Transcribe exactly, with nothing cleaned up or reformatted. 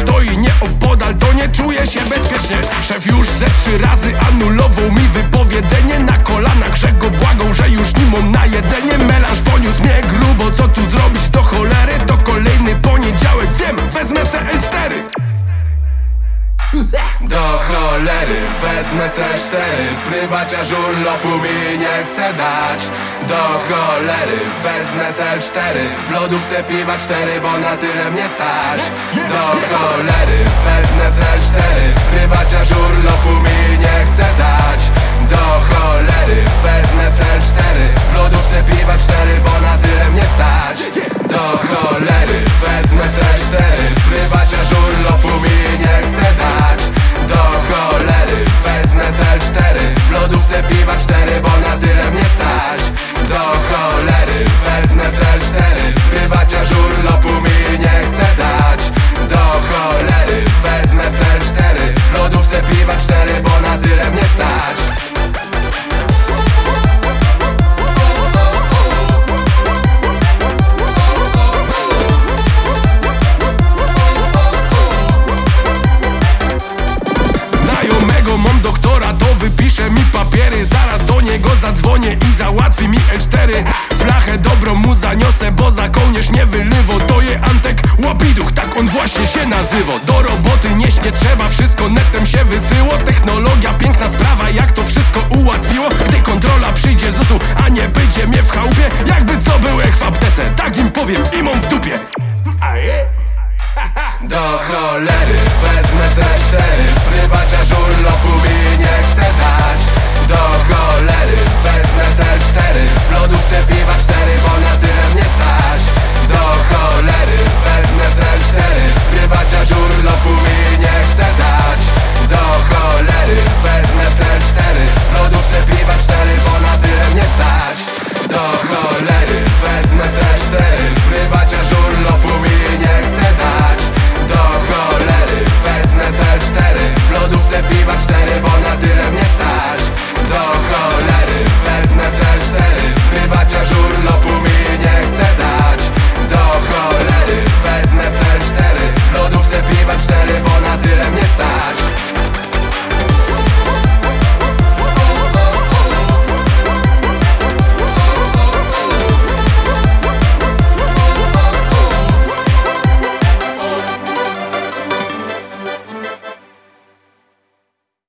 stoi nieopodal, to nie czuję się bezpiecznie. Szef już ze trzy razy anulował mi wypowiedzenie. Na kolanach, że go błagał, że już nie mam na jedzenie. Melanż poniósł mnie grubo, co tu zrobić do cholery? To kolejny poniedziałek, wiem, wezmę se L cztery. Do cholery wezmę se cztery, prywaciarz urlopu mi nie chce dać. Do cholery wezmę se cztery, w lodówce piwa cztery, bo na tyle mnie stać. Do cholery wezmę se cztery, prywaciarz urlopu mi nie chce dać. Do cholery wezmę se cztery, w lodówce piwa cztery, bo na tyle mnie stać. Do cholery wezmę se cztery, prywaciarz urlopu mi nie chce dać. Do cholery wezmę se cztery, w lodówce piwa cztery, bo na tyle mnie stać. Do cholery wezmę se cztery, prywaciarz urlopu mi nie chce dać. Do cholery wezmę se cztery, w lodówce piwa cztery, bo na tyle mnie stać. Mam doktora, to wypisze mi papiery. Zaraz do niego zadzwonię i załatwi mi L cztery. Flachę dobrą mu zaniosę, bo za kołnierz nie wylywo. To je Antek Łapiduch, tak on właśnie się nazywa. Do roboty nieść nie trzeba, wszystko netem się wysyło. Technologia, piękna sprawa, jak to wszystko ułatwiło. Gdy kontrola przyjdzie z usu, a nie będzie mnie w chałupie. Jakby co był jak w aptece, tak im powiem i mam w dupie. Do cholery wezmę se cztery, prywaciarz urlopu mi nie chce dać. Do cholery wezmę se cztery, w lodówce piwa cztery, bo na tyle mnie stać. Do cholery wezmę se cztery, prywaciarz urlopu